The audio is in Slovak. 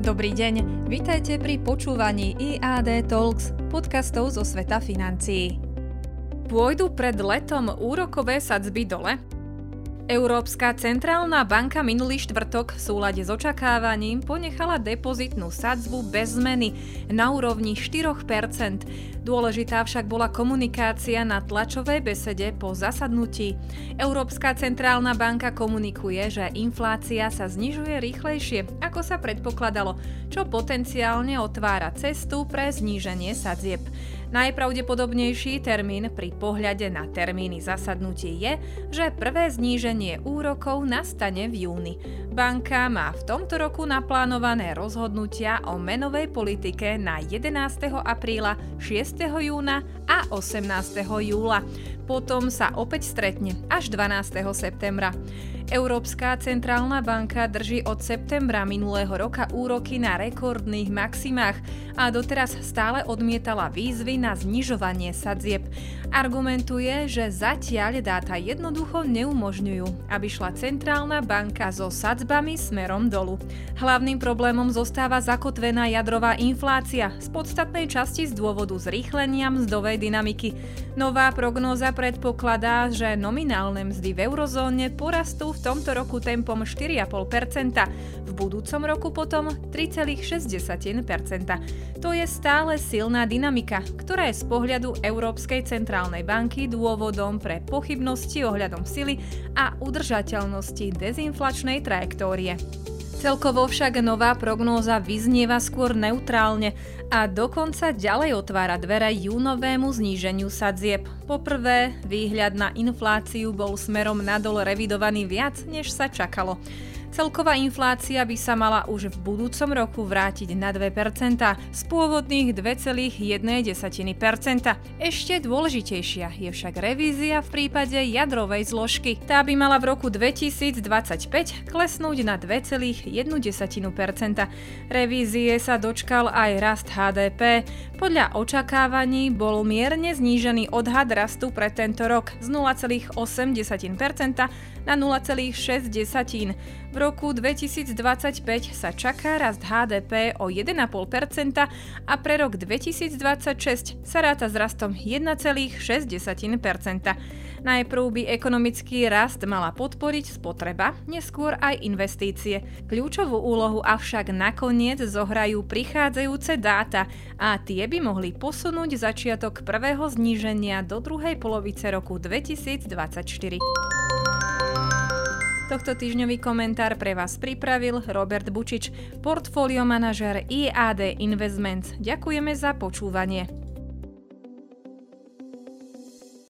Dobrý deň, vítajte pri počúvaní IAD Talks, podcastov zo sveta financií. Pôjdu pred letom úrokové sadzby dole? Európska centrálna banka minulý štvrtok v súlade s očakávaním ponechala depozitnú sadzbu bez zmeny na úrovni 4%. Dôležitá však bola komunikácia na tlačovej besede po zasadnutí. Európska centrálna banka komunikuje, že inflácia sa znižuje rýchlejšie, ako sa predpokladalo, čo potenciálne otvára cestu pre zníženie sadzieb. Najpravdepodobnejší termín pri pohľade na termíny zasadnutí je, že prvé zníženie úrokov nastane v júni. Banka má v tomto roku naplánované rozhodnutia o menovej politike na 11. apríla, 6. júna a 18. júla. Potom sa opäť stretne až 12. septembra. Európska centrálna banka drží od septembra minulého roka úroky na rekordných maximách a doteraz stále odmietala výzvy na znižovanie sadzieb. Argumentuje, že zatiaľ dáta jednoducho neumožňujú, aby šla centrálna banka so sadzbami smerom dolu. Hlavným problémom zostáva zakotvená jadrová inflácia z podstatnej časti z dôvodu zrýchlenia mzdovej dynamiky. Nová prognóza predpokladá, že nominálne mzdy v eurozóne porastú v tomto roku tempom 4,5%, v budúcom roku potom 3,6%. To je stále silná dynamika, ktorá je z pohľadu Európskej centrálnej banky dôvodom pre pochybnosti ohľadom sily a udržateľnosti dezinflačnej trajektórie. Celkovo však nová prognóza vyznieva skôr neutrálne a dokonca ďalej otvára dvere júnovému zníženiu sadzieb. Poprvé, výhľad na infláciu bol smerom nadol revidovaný viac, než sa čakalo. Celková inflácia by sa mala už v budúcom roku vrátiť na 2% z pôvodných 2,1%. Ešte dôležitejšia je však revízia v prípade jadrovej zložky. Tá by mala v roku 2025 klesnúť na 2,1%. Revízie sa dočkal aj rast HDP. Podľa očakávaní bol mierne znížený odhad rastu pre tento rok z 0,8% na 0,6%. V roku 2025 sa čaká rast HDP o 1,5% a pre rok 2026 sa ráta s rastom 1,6%. Najprv by ekonomický rast mala podporiť spotreba, neskôr aj investície. Kľúčovú úlohu avšak nakoniec zohrajú prichádzajúce dáta a tie by mohli posunúť začiatok prvého zníženia do druhej polovice roku 2024. Tohto týždňový komentár pre vás pripravil Robert Bučič, portfólio manažér IAD Investments. Ďakujeme za počúvanie.